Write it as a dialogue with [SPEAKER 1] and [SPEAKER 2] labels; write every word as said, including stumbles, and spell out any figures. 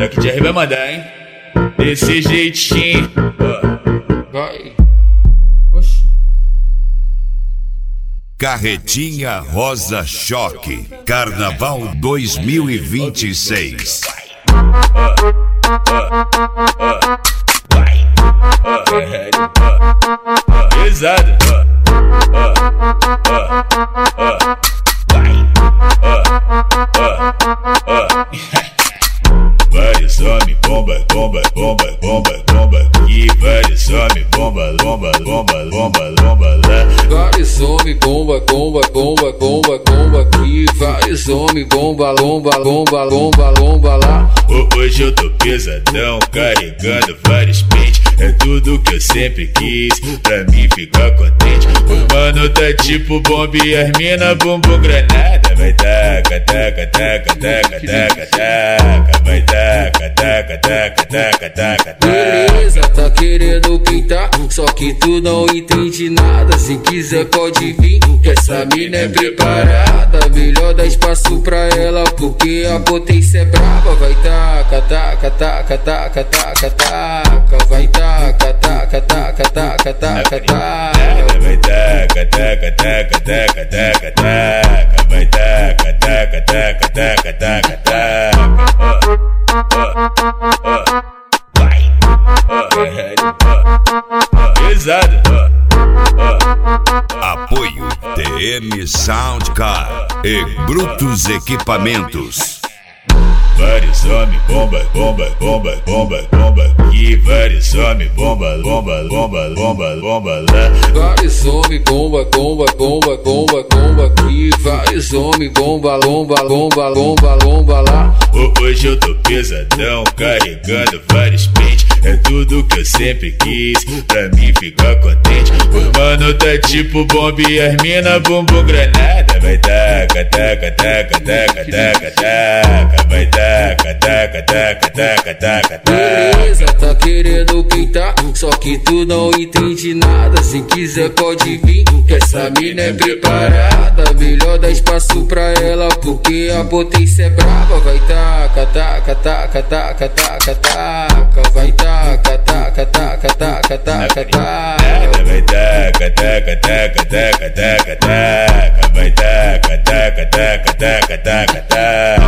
[SPEAKER 1] que Jerry vai mandar, hein? Desse jeitinho.
[SPEAKER 2] Vai.
[SPEAKER 1] Oxi.
[SPEAKER 3] Carretinha Rosa Choque, Carnaval dois mil e vinte e seis.
[SPEAKER 1] Pesado. Vários homens, bomba, bomba, bomba, bomba, bomba. E vários homens, bomba, bomba, bomba, bomba, bomba lá.
[SPEAKER 2] Vários homens, bomba, bomba, bomba, bomba, bomba aqui. Vários homens, bomba, lomba, lomba, lomba, lomba lá.
[SPEAKER 1] Hoje eu tô pesadão, carregando vários pentes. É tudo que eu sempre quis, pra mim ficar contente. O mano tá tipo bomba e as mina bumbum granada. Vai taca, taca, taca, taca, taca, taca. Vai taca, taca, taca, taca, taca, taca.
[SPEAKER 2] Beleza, tá querendo pintar, só que tu não entende nada. Se quiser pode vir, que essa mina é preparada. Melhor dar espaço pra ela, porque a potência é brava. Vai taca, taca, taca, taca, taca, taca. Vai taca, taca, taca, taca, taca, taca.
[SPEAKER 1] Vai taca, taca, taca, taca, taca, taca. Vai taca, taca, taca, taca, taca, taca. Vai. Pesado.
[SPEAKER 3] Apoio T M Soundcar e Brutos Equipamentos.
[SPEAKER 1] Vários homens, bomba, bomba, bomba, bomba, bomba. E vários homens, bomba, bomba, bomba, bomba, bomba lá.
[SPEAKER 2] Vários homens, bomba, bomba, bomba, bomba, bomba aqui. Vários homens, bomba, lomba, lomba, lomba, lomba lá.
[SPEAKER 1] Hoje eu tô pesadão, carregando vários pentes. É tudo que eu sempre quis, pra mim ficar contente. O mano tá tipo bomba e as mina bumbum granada. Vai taca, taca, taca, taca, taca, taca. Vai taca, taca, taca, taca, taca, taca.
[SPEAKER 2] Beleza, tá querendo pintar, só que tu não entende nada. Se quiser pode vir, que essa mina é preparada. Melhor dar espaço pra ela, porque a potência é brava. Vai taca, taca, taca, taca, taca, taca. Vai taca, taca, taca, taca, taca, taca.
[SPEAKER 1] Vai taca, taca, taca, taca, taca, taca. Vai taca, taca, taca, taca, taca, taca.